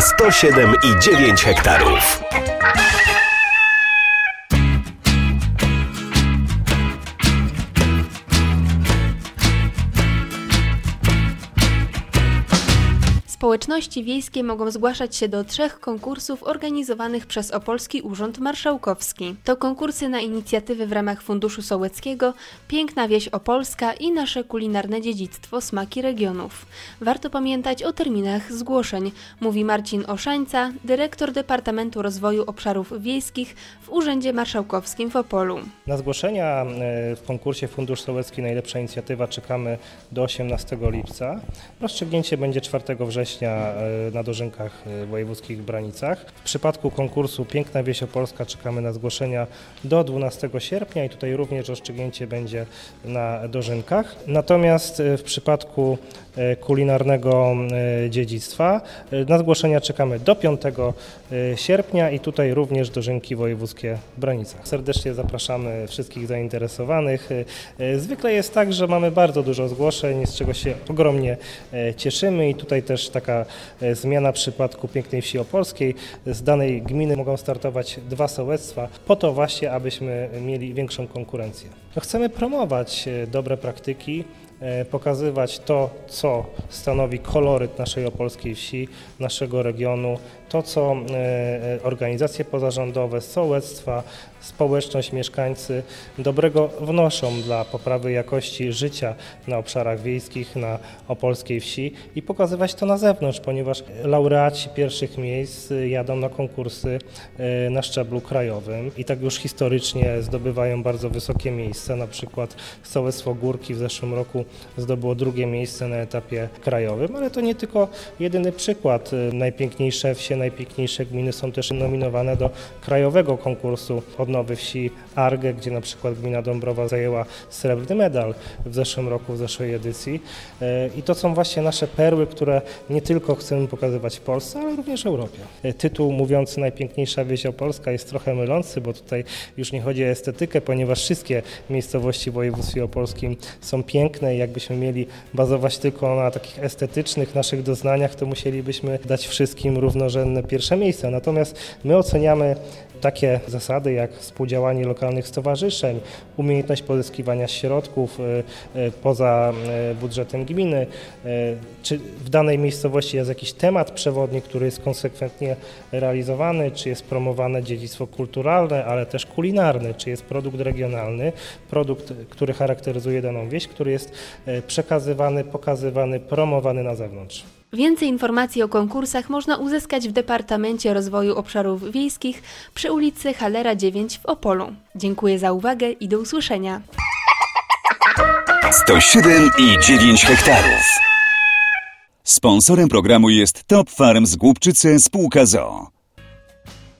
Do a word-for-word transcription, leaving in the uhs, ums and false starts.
sto siedem i dziewięć hektarów. Społeczności wiejskie mogą zgłaszać się do trzech konkursów organizowanych przez Opolski Urząd Marszałkowski. To konkursy na inicjatywy w ramach Funduszu Sołeckiego, Piękna Wieś Opolska i Nasze kulinarne dziedzictwo Smaki Regionów. Warto pamiętać o terminach zgłoszeń, mówi Marcin Oszańca, dyrektor Departamentu Rozwoju Obszarów Wiejskich w Urzędzie Marszałkowskim w Opolu. Na zgłoszenia w konkursie Fundusz Sołecki Najlepsza Inicjatywa czekamy do osiemnastego lipca. Rozstrzygnięcie będzie czwartego września na dożynkach wojewódzkich w Branicach. W przypadku konkursu Piękna Wieś Opolska czekamy na zgłoszenia do dwunastego sierpnia i tutaj również rozstrzygnięcie będzie na dożynkach. Natomiast w przypadku kulinarnego dziedzictwa na zgłoszenia czekamy do piątego sierpnia i tutaj również dożynki wojewódzkie w Branicach. Serdecznie zapraszamy wszystkich zainteresowanych. Zwykle jest tak, że mamy bardzo dużo zgłoszeń, z czego się ogromnie cieszymy i tutaj też taka zmiana w przypadku Pięknej Wsi Opolskiej. Z danej gminy mogą startować dwa sołectwa po to właśnie, abyśmy mieli większą konkurencję. No, chcemy promować dobre praktyki, pokazywać to, co stanowi koloryt naszej opolskiej wsi, naszego regionu, to, co organizacje pozarządowe, sołectwa, społeczność, mieszkańcy dobrego wnoszą dla poprawy jakości życia na obszarach wiejskich, na opolskiej wsi i pokazywać to na zewnątrz, ponieważ laureaci pierwszych miejsc jadą na konkursy na szczeblu krajowym i tak już historycznie zdobywają bardzo wysokie miejsca. Na przykład sołectwo Górki w zeszłym roku zdobyło drugie miejsce na etapie krajowym, ale to nie tylko jedyny przykład. Najpiękniejsze wsie, najpiękniejsze gminy są też nominowane do krajowego konkursu odnowy wsi Arge, gdzie na przykład gmina Dąbrowa zajęła srebrny medal w zeszłym roku, w zeszłej edycji. I to są właśnie nasze perły, które nie tylko chcemy pokazywać w Polsce, ale również w Europie. Tytuł mówiący Najpiękniejsza Wieś Opolska jest trochę mylący, bo tutaj już nie chodzi o estetykę, ponieważ wszystkie miejscowości w województwie opolskim są piękne i jakbyśmy mieli bazować tylko na takich estetycznych naszych doznaniach, to musielibyśmy dać wszystkim równorzędne pierwsze miejsca. Natomiast my oceniamy takie zasady jak współdziałanie lokalnych stowarzyszeń, umiejętność pozyskiwania środków poza budżetem gminy, czy w danej miejscowości jest jakiś temat przewodni, który jest konsekwentnie realizowany, czy jest promowane dziedzictwo kulturalne, ale też kulinarne, czy jest produkt regionalny, produkt, który charakteryzuje daną wieś, który jest przekazywany, pokazywany, promowany na zewnątrz. Więcej informacji o konkursach można uzyskać w Departamencie Rozwoju Obszarów Wiejskich przy ulicy Halera dziewięć w Opolu. Dziękuję za uwagę i do usłyszenia. sto siedem i dziewięć hektarów. Sponsorem programu jest Top Farm z Głubczyce spółka z o o.